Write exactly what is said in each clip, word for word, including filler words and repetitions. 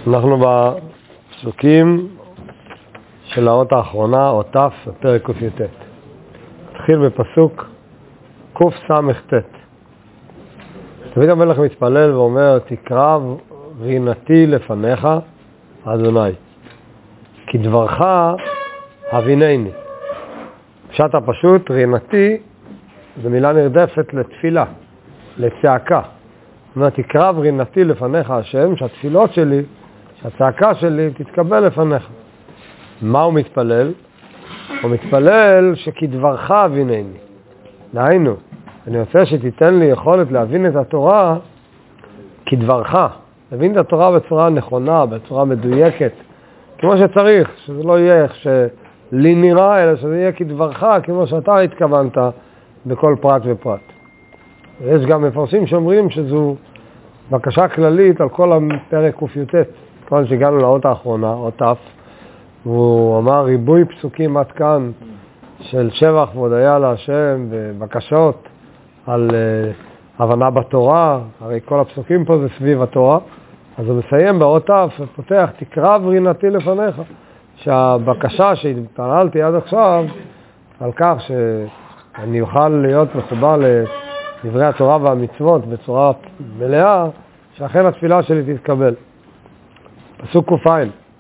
אנחנו בפסוקים של האות האחרונה, אות ת', פרק ק"ט. נתחיל בפסוק קס"ט. דוד המלך מתפלל ואומר, תקרב רינתי לפניך, אדוני, כי דברך הבינני. פשט הפשוט, רינתי, זו מילה נרדפת לתפילה, לצעקה. זאת אומרת, תקרב רינתי לפניך השם, שהתפילות שלי, שהצעקה שלי תתקבל לפניך. מה הוא מתפלל? הוא מתפלל שכדברך הבינני. דהיינו, אני רוצה שתיתן לי יכולת להבין את התורה כדברך. להבין את התורה בצורה נכונה, בצורה מדויקת, כמו שצריך, שזה לא יהיה איך שלי נראה, אלא שזה יהיה כדברך, כמו שאתה התכוונת בכל פרט ופרט. יש גם מפרשים שאומרים שזו בקשה כללית על כל הפרק ק"ט, כל שהגענו לאות האחרונה, אות ת', והוא אמר ריבוי פסוקים עד כאן של שבח והודיה להשם ובקשות על uh, הבנה בתורה, הרי כל הפסוקים פה זה סביב התורה, אז הוא מסיים באות ת' ופותח, תקרב רינתי לפניך, שהבקשה שהתפללתי עד עכשיו על כך שאני אוכל להיות מחובר לדברי התורה והמצוות בצורה מלאה, שאכן התפילה שלי תתקבל. פסוק ק"ע,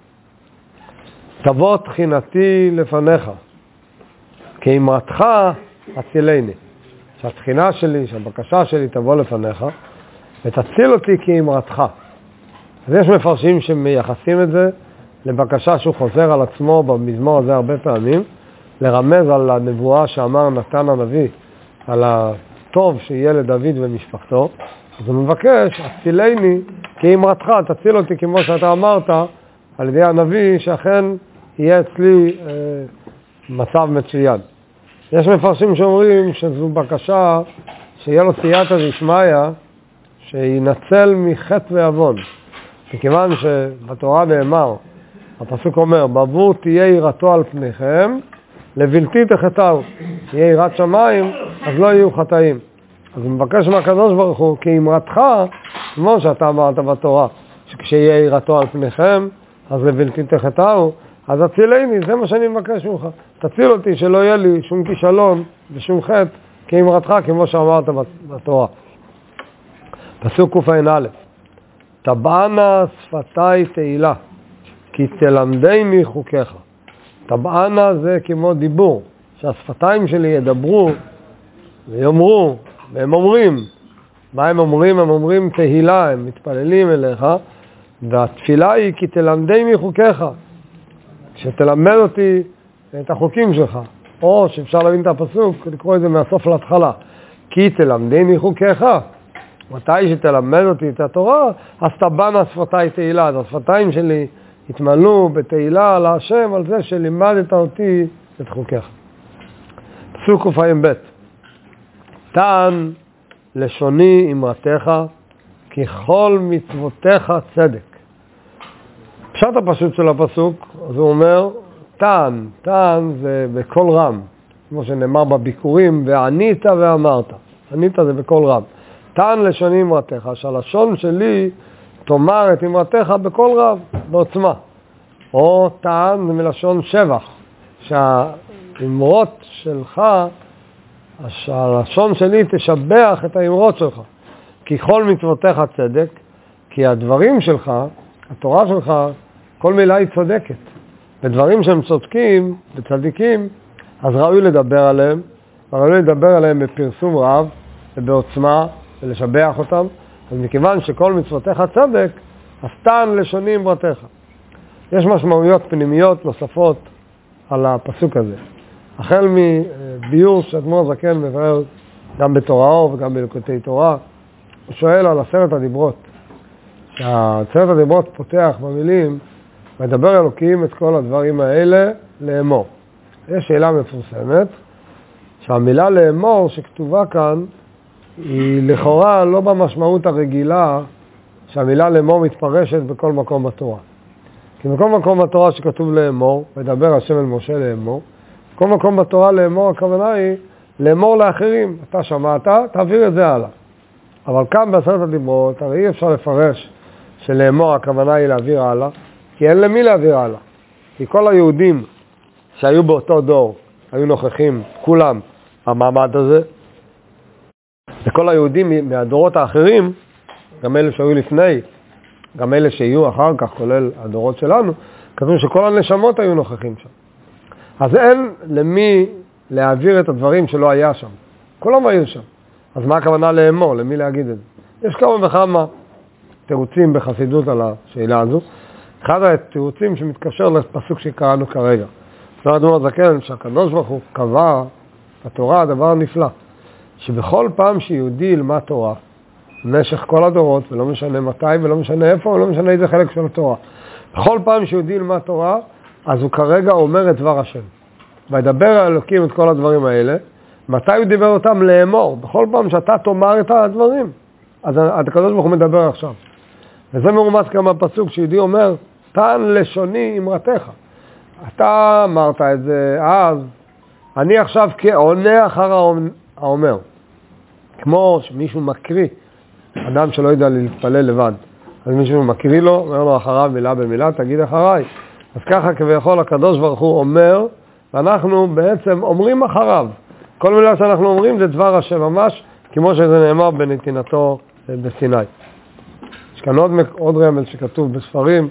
תבוא תחינתי לפניך, כאמרתך הצילני. שהתחינה שלי, שהבקשה שלי תבוא לפניך, ותציל אותי כאמרתך. אז יש מפרשים שמייחסים את זה לבקשה שהוא חוזר על עצמו במזמור הזה הרבה פעמים, לרמז על הנבואה שאמר נתן הנביא, על הטוב שיהיה לדוד ומשפחתו. אז הוא מבקש, הצילני כאמרתך, תציל אותי כמו שאתה אמרת, על ידי הנביא, שאכן יהיה אצלי אה, מצב מצוין. יש מפרשים שאומרים שזו בקשה שיהיה לו סייעתא דשמיא, שינצל מחטא ועוון. מכיוון שבתורה נאמר, הפסוק אומר, בעבור תהיה יראתו על פניכם, לבלתי תחטאו. תהיה יראת שמיים, אז לא יהיו חטאים. אז הוא מבקש מהקדוש ברוך הוא, כאמרתך, כמו שאתה אמרת בתורה, שכשיהיה יראתו על פניכם, אז לבלתי תחטאו, אז הצילני, זה מה שאני מבקש ממך. תציל אותי שלא יהיה לי שום כישלון ושום חטא, כאמרתך, כמו שאמרת בתורה. פסוק ק"א, תבענה שפתי תהילה, כי תלמדני חוקיך. תבענה זה כמו דיבור, שהשפתיים שלי ידברו ויאמרו, והם אומרים. מה הם אומרים? הם אומרים תהילה, הם מתפללים אליך, והתפילה היא כי תלמדני חוקיך, שתלמד אותי את החוקים שלך. או שאפשר להבין את הפסוק, לקרוא את זה מהסוף להתחלה. כי תלמדני חוקיך. מתי שתלמד אותי את התורה, אז תבענה שפתי תהילה. אז השפתיים שלי התמלאו בתהילה להשם על זה שלימדת אותי את חוקיך. פסוק ק"ב, תן לשוני אמרתך, כי כל מצוותיך צדק. פשט הפשוט של הפסוק, אז הוא אומר, תן, תן זה בקול רם, כמו שנאמר בביקורים, וענית ואמרת. ענית זה בקול רם. תן לשוני אמרתך, שהלשון שלי תאמר את אמרתך בקול רם, בעוצמה. או תן זה מלשון שבח, שהאמרות שלך, שהלשון שלי תשבח את האמרות שלך. כי כל מצוותיך צדק, כי הדברים שלך, התורה שלך, כל מילה היא צודקת. בדברים שהם צודקים וצדיקים, אז ראוי לדבר עליהם, ראוי לדבר עליהם בפרסום רב ובעוצמה ולשבח אותם. אז מכיוון שכל מצוותיך צדק, אז תן לשוני אמרתך. יש משמעויות פנימיות נוספות על הפסוק הזה. החל מביור שאדמו"ר זקן מבאר גם בתוראו וגם בליקוטי תורה, הוא שואל על עשרת הדיברות. שעשרת הדיברות פותח במילים, מדבר אלוקים את כל הדברים האלה לאמור. יש שאלה מפורסמת, שהמילה לאמור שכתובה כאן, היא לכאורה לא במשמעות הרגילה שהמילה לאמור מתפרשת בכל מקום בתורה. כי בכל מקום בתורה שכתוב לאמור, מדבר השם אל משה לאמור, בכל מקום בתורה לאמור הכוונה היא לאמור לאחרים. אתה שמעת, תעביר את זה הלאה. אבל כאן בעשרת הדיברות, הרי אי אפשר לפרש שלאמור הכוונה היא להעביר הלאה, כי אין למי להעביר הלאה. כי כל היהודים שהיו באותו דור, היו נוכחים, כולם, המעמד הזה, וכל היהודים מהדורות האחרים, גם אלה שהיו לפני, גם אלה שיהיו אחר כך, כולל הדורות שלנו, כתוב שכל הנשמות היו נוכחים שם. אז אין למי להעביר את הדברים שלא היה שם. כולם היו שם. אז מה הכוונה לאמור? למי להגיד את זה? יש כמה וכמה תירוצים בחסידות על השאלה הזו. אחד התירוצים שמתקשר לפסוק שקראנו כרגע. זה אדמו"ר הזקן, שהקדוש ברוך הוא קבע בתורה דבר נפלא, שבכל פעם שיהודי ילמד תורה, במשך כל הדורות, ולא משנה מתי ולא משנה איפה, ולא משנה איזה חלק של התורה, בכל פעם שיהודי ילמד תורה, אז הוא כרגע אומר את דבר השם. וידבר האלוקים את כל הדברים האלה. מתי הוא דיבר אותם? לאמור. בכל פעם שאתה תאמר את הדברים, אז הקדוש ברוך הוא מדבר עכשיו. וזה מרומז כמה פסוק שיהודי אומר, תן לשוני אמרתך. אתה אמרת את זה אז, אני עכשיו כעונה אחר האומר. כמו שמישהו מקריא, אדם שלא יודע להתפלל לבד, אז מישהו מקריא לו, אומר לו אחריו מילה במילה, תגיד אחריי. אז ככה כביכול הקדוש ברוך הוא אומר, ואנחנו בעצם אומרים אחריו. כל מילה שאנחנו אומרים זה דבר השם ממש, כמו שזה נאמר בנתינתו בסיני. יש כאן עוד, עוד רמז שכתוב בספרים,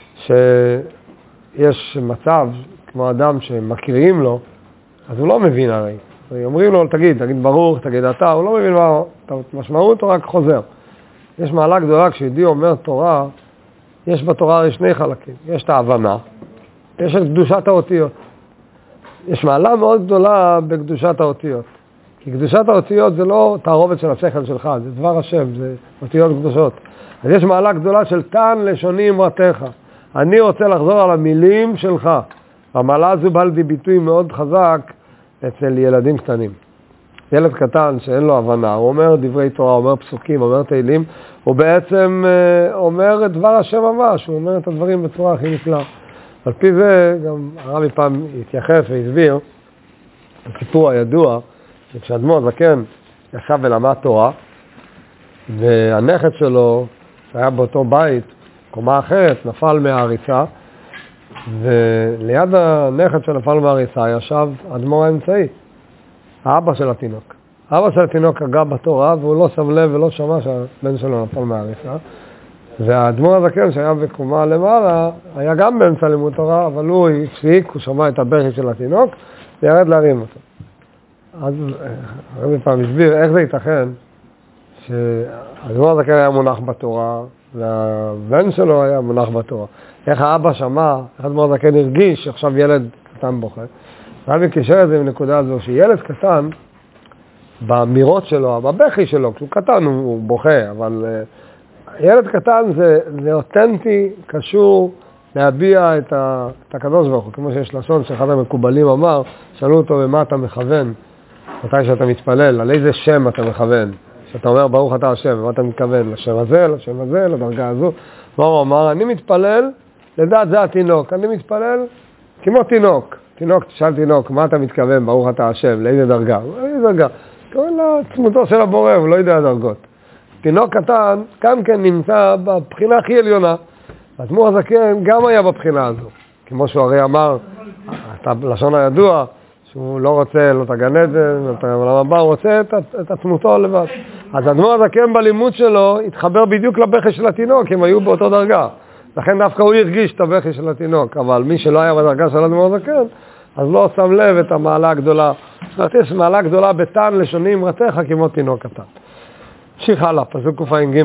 שיש מצב כמו אדם שמקריאים לו, אז הוא לא מבין הרי. אומרים לו, תגיד, תגיד ברוך, תגיד אתה, הוא לא מבין מה משמעות, הוא רק חוזר. יש מעלה גדולה, כשיהודי אומר תורה, יש בתורה הרי שני חלקים. יש את ההבנה, יש את קדושת האותיות. יש מעלה מאוד גדולה בקדושת האותיות. כי קדושת האותיות זה לא תערובת של השכל שלך, זה דבר השם, זה אותיות קדושות. אז יש מעלה גדולה של תן לשוני אמרתך. אני רוצה לחזור על המילים שלך. המעלה הזו בא לידי ביטוי מאוד חזק אצל ילדים קטנים. ילד קטן שאין לו הבנה, הוא אומר דברי תורה, אומר פסוקים, אומר תהילים, הוא בעצם אומר את דבר השם ממש, הוא אומר את הדברים בצורה הכי נפלאה. על פי זה גם הרבי פעם התייחס והסביר, הסיפור הידוע, שכשאדמו"ר הזקן ישב ולמד תורה, והנכד שלו, שהיה באותו בית, קומה אחרת, נפל מהעריצה, וליד הנכד שנפל מהעריצה ישב אדמו"ר האמצעי, האבא של התינוק. האבא של התינוק הגע בתורה, והוא לא שם לב ולא שמע שהבן שלו נפל מהעריצה. והאדמו"ר הזקן שהיה בקומה למעלה, היה גם באמצע לימוד תורה, אבל הוא הפסיק, הוא שמע את הבכי של התינוק, וירד להרים אותו. אז הרבי פעם הסביר איך זה ייתכן, שהאדמו"ר הזקן היה מונח בתורה, והבן שלו היה מונח בתורה. איך האבא שמע, איך האדמו"ר הזקן הרגיש שעכשיו ילד קטן בוכה. הרבי קישר את זה בנקודה הזו, שילד קטן, באמירות שלו, בבכי שלו, כשהוא קטן הוא בוכה, אבל ילד קטן זה, זה אותנטי, קשור להביע את, ה, את הקדוש ברוך הוא, כמו שיש לשון שאחד המקובלים אמר, שאלו אותו במה אתה מכוון, מתי שאתה מתפלל, על איזה שם אתה מכוון, שאתה אומר ברוך אתה השם, מה אתה מתכוון, לשם הזה, לשם הזה, לדרגה הזו, הוא אמר, אני מתפלל, לדעת זה התינוק, אני מתפלל כמו תינוק, תינוק, תשאל תינוק, מה אתה מתכוון, ברוך אתה השם, לאיזה דרגה, לאיזה דרגה, קוראים לעצמותו של הבורא, הוא לא יודע דרגות. תינוק קטן, גם כן נמצא בבחינה הכי עליונה. האדמו"ר הזקן גם היה בבחינה הזו. כמו שהוא הרי אמר, את הלשון הידוע, שהוא לא רוצה לא את הגן עדן, לא את העולם הבא, הוא רוצה את, את עצמותו לבד. אז האדמו"ר הזקן בלימוד שלו התחבר בדיוק לבכי של התינוק, הם היו באותו דרגה. לכן דווקא הוא הרגיש את הבכי של התינוק, אבל מי שלא היה בדרגה של האדמו"ר הזקן, אז לא שם לב את המעלה הגדולה. זאת אומרת, יש מעלה גדולה בתן לשוני אמרתך כמו תינוק קטן. המשיך הלאה, פסוק קע"ג.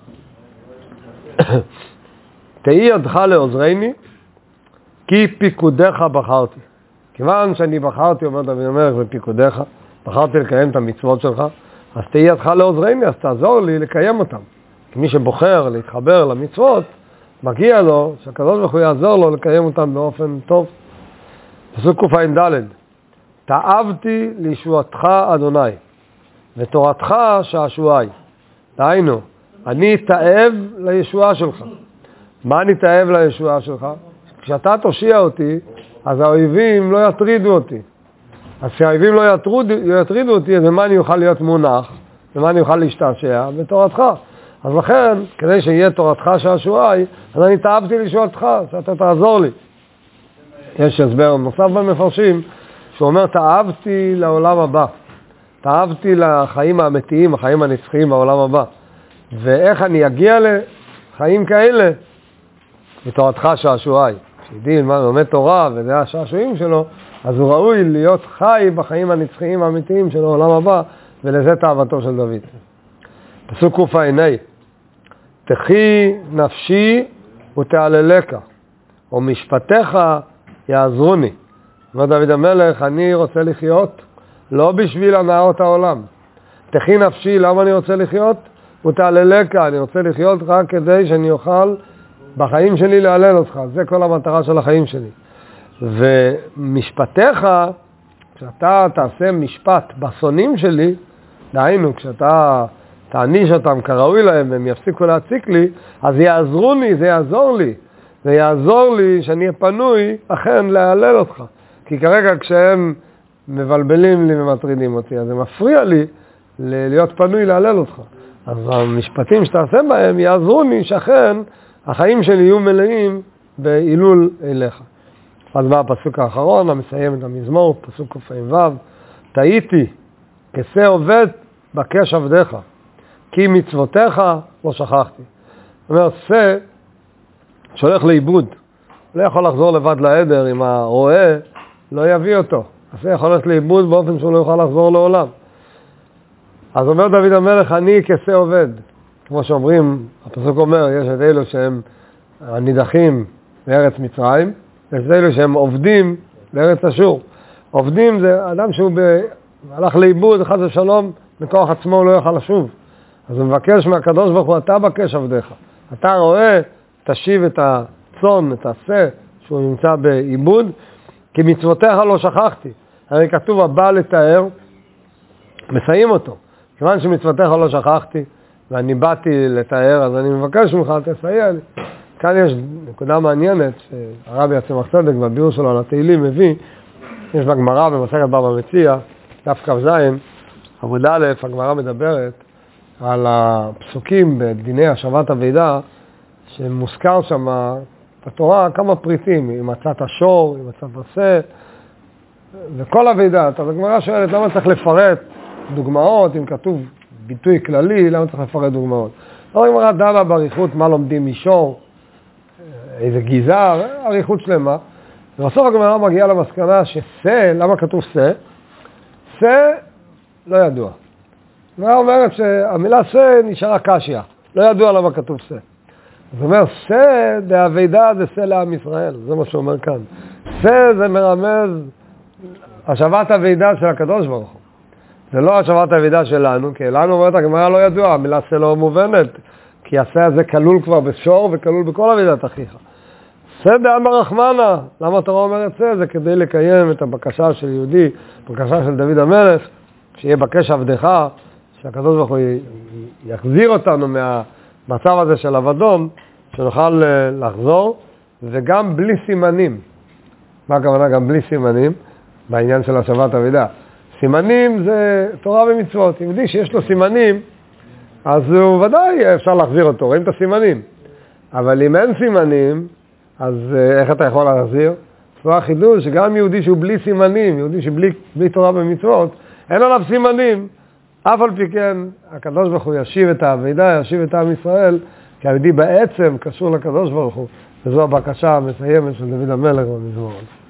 תהי ידך לעוזרני, כי פיקודך בחרתי. כיוון שאני בחרתי, אומר דוד המלך, בפיקודך, בחרתי לקיים את המצוות שלך, אז תהי ידך לעוזרני, אז תעזור לי לקיים אותם. כי מי שבוחר להתחבר למצוות, מגיע לו שהקדוש ברוך הוא יעזור לו לקיים אותם באופן טוב. פסוק קע"ד. תאבתי לישועתך אדוני, ותורתך שעשועי. דהיינו, אני תאב לישועה שלך. מה אני תאב לישועה שלך? כשאתה תושיע אותי, אז האויבים לא יטרידו אותי. אז כשהאויבים לא יטרידו, יטרידו אותי, אז במה אני אוכל להיות מונח? במה אני אוכל להשתעשע? בתורתך. אז לכן, כדי שיהיה תורתך שעשועי, אז אני תאהבתי לשאולתך, שאתה תעזור לי. יש הסבר נוסף במפרשים, שהוא אומר, תאהבתי לעולם הבא. תאהבתי לחיים האמיתיים, החיים הנצחיים בעולם הבא. ואיך אני אגיע לחיים כאלה? בתורתך שעשועי. כשידי לומד תורה וזה השעשועים שלו, אז הוא ראוי להיות חי בחיים הנצחיים האמיתיים של העולם הבא, ולזה תאוותו של דוד. פסוק ק"ע, תחי נפשי ותעללך, ומשפטיך יעזרוני. אומר דוד המלך, אני רוצה לחיות לא בשביל הנאות העולם. תחי נפשי, למה אני רוצה לחיות? ותעללך, אני רוצה לחיות רק כדי שאני אוכל בחיים שלי להלל אותך. זה כל המטרה של החיים שלי. ומשפטיך, כשאתה תעשה משפט בשונאים שלי, דהיינו, כשאתה תעניש אותם כראוי להם והם יפסיקו להציק לי, אז יעזרוני, זה יעזור לי. זה יעזור לי שאני אהיה פנוי אכן להלל אותך. כי כרגע כשהם מבלבלים לי ומטרידים אותי, אז זה מפריע לי להיות פנוי להלל אותך. אז המשפטים שתעשה בהם יעזרוני שאכן החיים שלי יהיו מלאים בהילול אליך. אז מה הפסוק האחרון, המסיים את המזמור, פסוק ק"ו, תהיתי כשה עובד בקש עבדיך, כי מצוותיך לא שכחתי. זאת אומרת, שה שהולך לאיבוד, לא יכול לחזור לבד לעדר אם הרועה לא יביא אותו. השה יכול ללכת לאיבוד באופן שהוא לא יוכל לחזור לעולם. אז אומר דוד המלך, אני כשה עובד. כמו שאומרים, הפסוק אומר, יש את אלו שהם הנידחים לארץ מצרים, יש את אלו שהם עובדים לארץ אשור. עובדים זה אדם שהוא ב... הלך לאיבוד, חס ושלום, מכוח עצמו לא יוכל לשוב. אז הוא מבקש מהקדוש ברוך הוא, אתה בקש עבדיך. אתה רואה, תשיב את הצאן, את השה, שהוא נמצא באיבוד, כי מצוותיך לא שכחתי. הרי כתוב הבא לתאר, מסיים אותו. כיוון שמצוותיך לא שכחתי, ואני באתי לתאר, אז אני מבקש ממך, תסייע לי. כאן יש נקודה מעניינת, שהרבי הצמח צדק בביאור שלו על התהילים מביא, יש בגמרא במסכת בבא מציעא, דף כ"ז, עמוד א', הגמרא מדברת על הפסוקים בדיני השבת אבידה, שמוזכר שם בתורה כמה פריטים, עם מצת השור, עם מצת השה, וכל אבידה. אז הגמרא שואלת, למה צריך לפרט דוגמאות, אם כתוב ביטוי כללי, למה צריך לפרט דוגמאות? אז הגמרא דנה בעריכות מה לומדים משור, איזה גיזר, עריכות שלמה. ובסוף הגמרא מגיעה למסקנה ששה, למה כתוב שה? שה לא ידוע. הגמרא אומרת שהמילה שה נשארה קשיא, לא ידוע למה כתוב שה. זאת אומרת, שה דאבידה זה שה לעם ישראל, זה מה שאומר כאן. שה זה מרמז השבת אבידה של הקדוש ברוך הוא. זה לא השבת האבידה שלנו, כי לנו אומרת הגמרא לא ידוע, המילה שה לא מובנת, כי השה הזה כלול כבר בשור וכלול בכל אבידת אחיך. שה דאמר רחמנה, למה התורה אומרת שה? זה כדי לקיים את הבקשה של יהודי, בקשה של דוד המלך, שיהיה בקש עבדך, שהקדוש ברוך הוא יחזיר אותנו מהמצב הזה של אבדון, שנוכל לחזור, וגם בלי סימנים. מה הכוונה גם בלי סימנים? בעניין של השבת אבידה. סימנים זה תורה ומצוות. יהודי שיש לו סימנים, אז הוא ודאי אפשר להחזיר אותו, רואים את הסימנים. אבל אם אין סימנים, אז איך אתה יכול להחזיר? זה החידוש שגם יהודי שהוא בלי סימנים, יהודי שבלי בלי תורה ומצוות, אין עליו סימנים. אף על פי כן, הקדוש ברוך הוא ישיב את האבידה, ישיב את עם ישראל, כי היהודי בעצם קשור לקדוש ברוך הוא. וזו הבקשה המסיימת של דוד המלך במזמור.